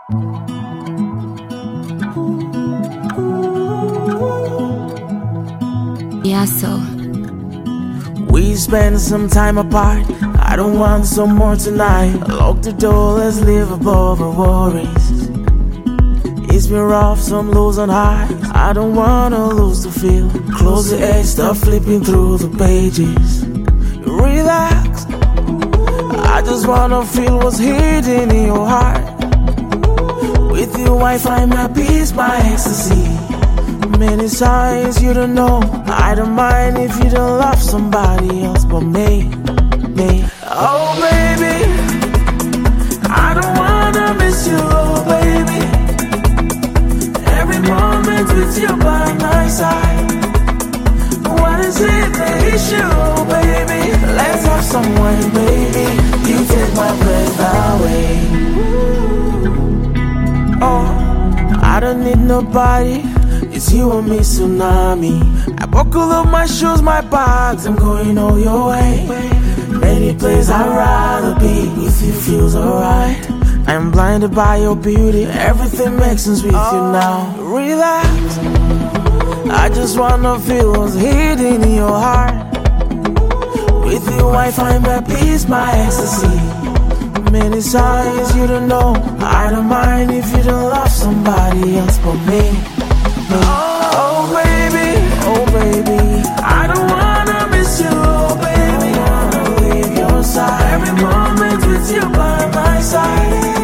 Yeah, so we spend some time apart. I don't want some more tonight. Lock the door, let's live above our worries. It's been rough, some lows and highs. I don't wanna lose the feel. Close the edge, start flipping through the pages. Relax, I just wanna feel what's hidden in your heart. With you I find my peace, my ecstasy. Many signs you don't know. I don't mind if you don't love somebody else but me. Oh baby, I don't wanna miss you, oh baby. Every moment with you by my side. What is it the issue, oh baby? Let's have some wine, baby. You take my breath away. Oh, I don't need nobody. It's you and me, tsunami. I buckle up my shoes, my bags, I'm going all your way. Any place I'd rather be, if it feels alright. I'm blinded by your beauty, everything makes sense with you now. Relax, I just wanna feel what's hidden in your heart. With you I find my peace, my ecstasy. Many signs you don't know. I don't mind if you don't love somebody else but me. Oh baby, oh baby, I don't wanna miss you, oh baby. I wanna leave your side. Every moment with you by my side.